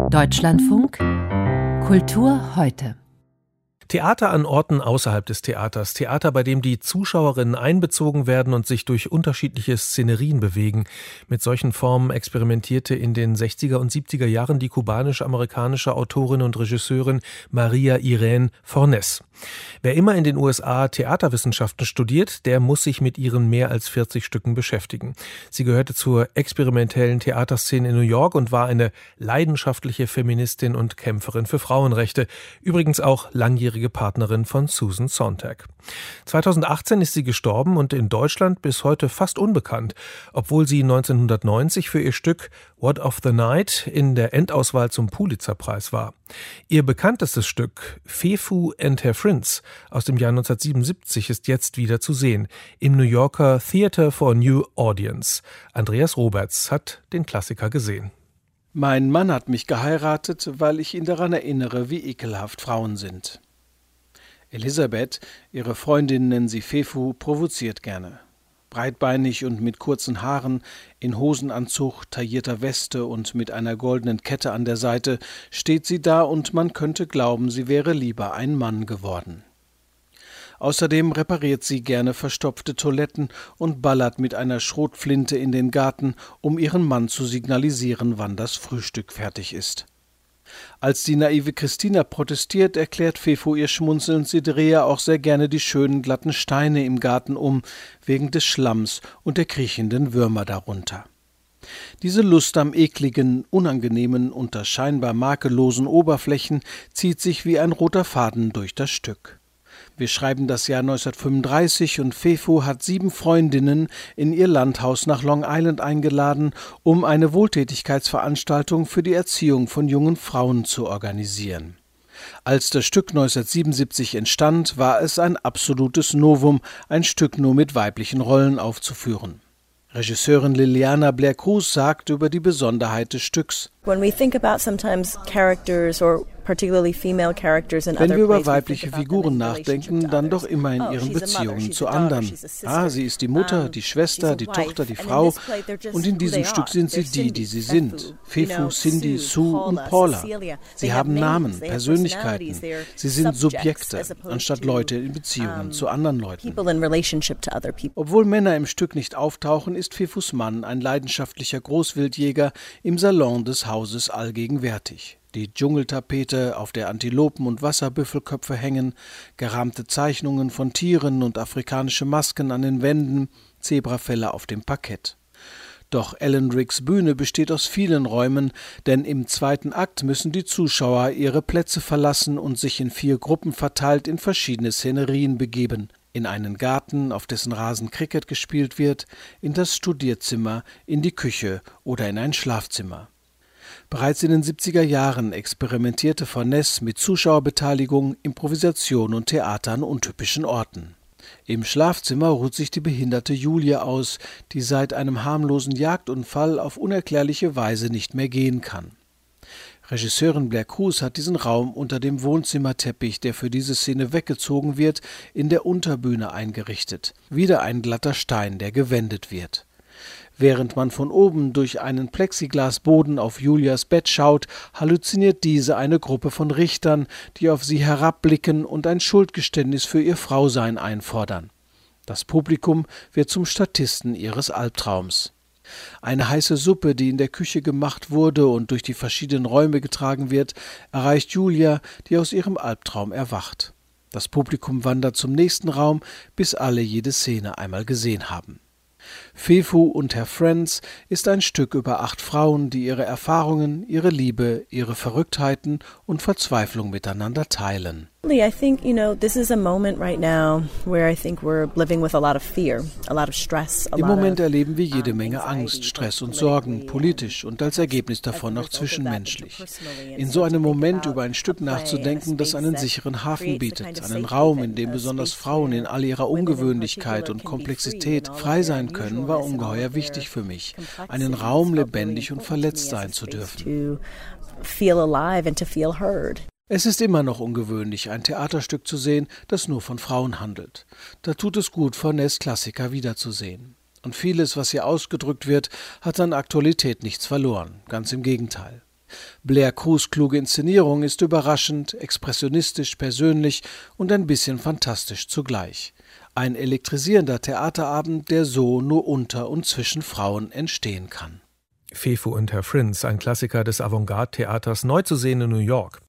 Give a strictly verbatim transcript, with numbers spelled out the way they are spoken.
Deutschlandfunk Kultur heute. Theater an Orten außerhalb des Theaters. Theater, bei dem die Zuschauerinnen einbezogen werden und sich durch unterschiedliche Szenerien bewegen. Mit solchen Formen experimentierte in den sechziger und siebziger Jahren die kubanisch-amerikanische Autorin und Regisseurin Maria Irene Fornes. Wer immer in den U S A Theaterwissenschaften studiert, der muss sich mit ihren mehr als vierzig Stücken beschäftigen. Sie gehörte zur experimentellen Theaterszene in New York und war eine leidenschaftliche Feministin und Kämpferin für Frauenrechte. Übrigens auch langjährige Partnerin von Susan Sontag. zweitausendachtzehn ist sie gestorben und in Deutschland bis heute fast unbekannt, obwohl sie neunzehnhundertneunzig für ihr Stück What of the Night in der Endauswahl zum Pulitzerpreis war. Ihr bekanntestes Stück Fefu and Her Friends aus dem Jahr neunzehnhundertsiebenundsiebzig ist jetzt wieder zu sehen im New Yorker Theatre for New Audience. Andreas Roberts hat den Klassiker gesehen. Mein Mann hat mich geheiratet, weil ich ihn daran erinnere, wie ekelhaft Frauen sind. Elisabeth, ihre Freundinnen nennen sie Fefu, provoziert gerne. Breitbeinig und mit kurzen Haaren, in Hosenanzug, taillierter Weste und mit einer goldenen Kette an der Seite steht sie da und man könnte glauben, sie wäre lieber ein Mann geworden. Außerdem repariert sie gerne verstopfte Toiletten und ballert mit einer Schrotflinte in den Garten, um ihren Mann zu signalisieren, wann das Frühstück fertig ist. Als die naive Christina protestiert, erklärt Fefu ihr schmunzelnd, sie drehe auch sehr gerne die schönen glatten Steine im Garten um, wegen des Schlamms und der kriechenden Würmer darunter. Diese Lust am ekligen, unangenehmen, unter scheinbar makellosen Oberflächen zieht sich wie ein roter Faden durch das Stück. Wir schreiben das Jahr neunzehnhundertfünfunddreißig und Fefu hat sieben Freundinnen in ihr Landhaus nach Long Island eingeladen, um eine Wohltätigkeitsveranstaltung für die Erziehung von jungen Frauen zu organisieren. Als das Stück neunzehnhundertsiebenundsiebzig entstand, war es ein absolutes Novum, ein Stück nur mit weiblichen Rollen aufzuführen. Regisseurin Liliana Blair Cruz sagt über die Besonderheit des Stücks: When we think about sometimes characters or particularly female characters in Wenn other wir über plays, weibliche Figuren nachdenken, dann doch immer in ihren Beziehungen zu anderen. Ah, sie ist die Mutter, die Schwester, die Tochter, die Frau. Und in diesem Stück sind sie die, die sie sind. Fefu, Cindy, Sue und Paula. Sie haben Namen, Persönlichkeiten. Sie sind Subjekte, anstatt Leute in Beziehungen zu anderen Leuten. Obwohl Männer im Stück nicht auftauchen, ist Fefus Mann, ein leidenschaftlicher Großwildjäger, im Salon des Hauses allgegenwärtig. Die Dschungeltapete, auf der Antilopen und Wasserbüffelköpfe hängen, gerahmte Zeichnungen von Tieren und afrikanische Masken an den Wänden, Zebrafelle auf dem Parkett. Doch Alan Ricks Bühne besteht aus vielen Räumen, denn im zweiten Akt müssen die Zuschauer ihre Plätze verlassen und sich in vier Gruppen verteilt in verschiedene Szenerien begeben. In einen Garten, auf dessen Rasen Cricket gespielt wird, in das Studierzimmer, in die Küche oder in ein Schlafzimmer. Bereits in den siebziger Jahren experimentierte Fornes mit Zuschauerbeteiligung, Improvisation und Theater an untypischen Orten. Im Schlafzimmer ruht sich die behinderte Julie aus, die seit einem harmlosen Jagdunfall auf unerklärliche Weise nicht mehr gehen kann. Regisseurin Blair Cruz hat diesen Raum unter dem Wohnzimmerteppich, der für diese Szene weggezogen wird, in der Unterbühne eingerichtet. Wieder ein glatter Stein, der gewendet wird. Während man von oben durch einen Plexiglasboden auf Julias Bett schaut, halluziniert diese eine Gruppe von Richtern, die auf sie herabblicken und ein Schuldgeständnis für ihr Frausein einfordern. Das Publikum wird zum Statisten ihres Albtraums. Eine heiße Suppe, die in der Küche gemacht wurde und durch die verschiedenen Räume getragen wird, erreicht Julia, die aus ihrem Albtraum erwacht. Das Publikum wandert zum nächsten Raum, bis alle jede Szene einmal gesehen haben. Fefu und Her Friends ist ein Stück über acht Frauen, die ihre Erfahrungen, ihre Liebe, ihre Verrücktheiten und Verzweiflung miteinander teilen. I think, you know, this is a moment right now where I think we're living with a lot of fear, a lot of stress, a Im lot Moment of, erleben wir jede um, Menge anxiety, Angst, Stress und Sorgen, politisch und als Ergebnis davon auch zwischenmenschlich. In so einem Moment über ein Stück nachzudenken, das einen sicheren Hafen bietet, einen Raum, in dem besonders Frauen in all ihrer Ungewöhnlichkeit und Komplexität frei sein können, war ungeheuer wichtig für mich, einen Raum lebendig und verletzt sein zu dürfen. Es ist immer noch ungewöhnlich, ein Theaterstück zu sehen, das nur von Frauen handelt. Da tut es gut, Fornes Klassiker wiederzusehen. Und vieles, was hier ausgedrückt wird, hat an Aktualität nichts verloren. Ganz im Gegenteil. Blair Cruz' kluge Inszenierung ist überraschend, expressionistisch, persönlich und ein bisschen fantastisch zugleich. Ein elektrisierender Theaterabend, der so nur unter und zwischen Frauen entstehen kann. Fefu und Herr Prince, ein Klassiker des Avantgarde-Theaters, neu zu sehen in New York.